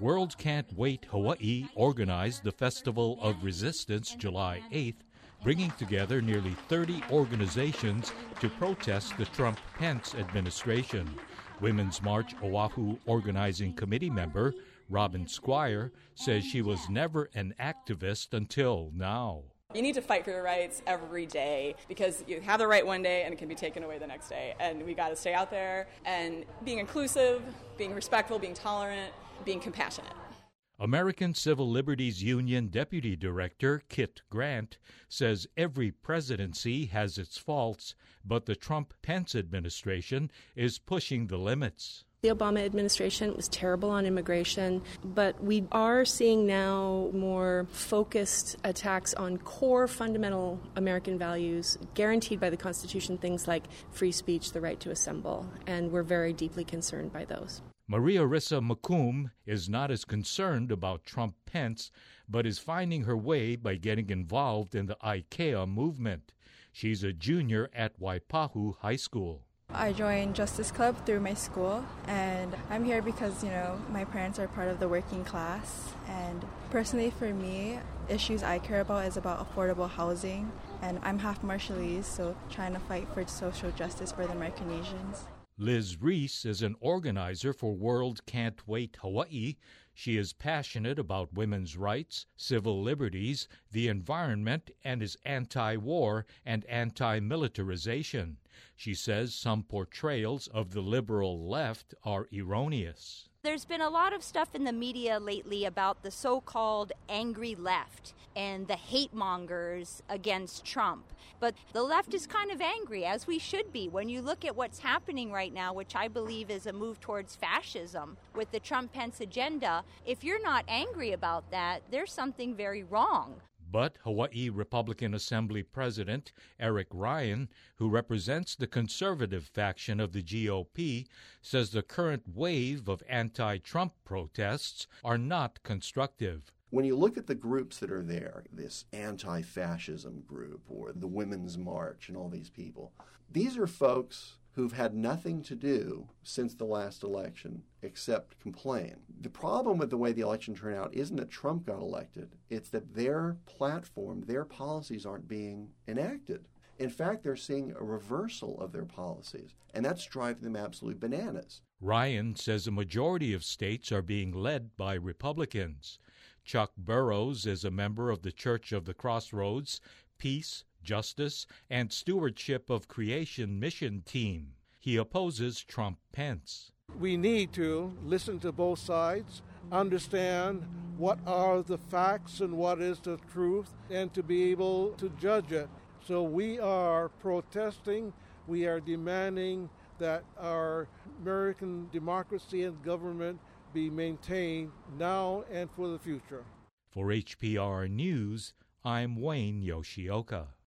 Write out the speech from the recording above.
World Can't Wait Hawaii organized the Festival of Resistance July 8th, bringing together nearly 30 organizations to protest the Trump-Pence administration. Women's March Oahu Organizing Committee member Robin Squire says she was never an activist until now. You need to fight for your rights every day because you have the right one day and it can be taken away the next day. And we got to stay out there and being inclusive, being respectful, being tolerant, being compassionate. American Civil Liberties Union Deputy Director Kit Grant says every presidency has its faults, but the Trump-Pence administration is pushing the limits. The Obama administration was terrible on immigration, but we are seeing now more focused attacks on core fundamental American values guaranteed by the Constitution, things like free speech, the right to assemble, and we're very deeply concerned by those. Maria Rissa McComb is not as concerned about Trump-Pence, but is finding her way by getting involved in the IKEA movement. She's a junior at Waipahu High School. I joined Justice Club through my school, and I'm here because, my parents are part of the working class. And personally for me, issues I care about is about affordable housing, and I'm half Marshallese, so trying to fight for social justice for the Micronesians. Liz Reese is an organizer for World Can't Wait Hawaii. She is passionate about women's rights, civil liberties, the environment, and is anti-war and anti-militarization. She says some portrayals of the liberal left are erroneous. There's been a lot of stuff in the media lately about the so-called angry left and the hate mongers against Trump. But the left is kind of angry, as we should be, when you look at what's happening right now, which I believe is a move towards fascism with the Trump-Pence agenda. If you're not angry about that, there's something very wrong. But Hawaii Republican Assembly President Eric Ryan, who represents the conservative faction of the GOP, says the current wave of anti-Trump protests are not constructive. When you look at the groups that are there, this anti-fascism group or the Women's March and all these people, these are folks who've had nothing to do since the last election except complain. The problem with the way the election turned out isn't that Trump got elected. It's that their platform, their policies aren't being enacted. In fact, they're seeing a reversal of their policies, and that's driving them absolutely bananas. Ryan says a majority of states are being led by Republicans. Chuck Burrows is a member of the Church of the Crossroads, Peace, Justice, and Stewardship of Creation mission team. He opposes Trump-Pence. We need to listen to both sides, understand what are the facts and what is the truth, and to be able to judge it. So we are protesting, we are demanding that our American democracy and government be maintained now and for the future. For HPR News, I'm Wayne Yoshioka.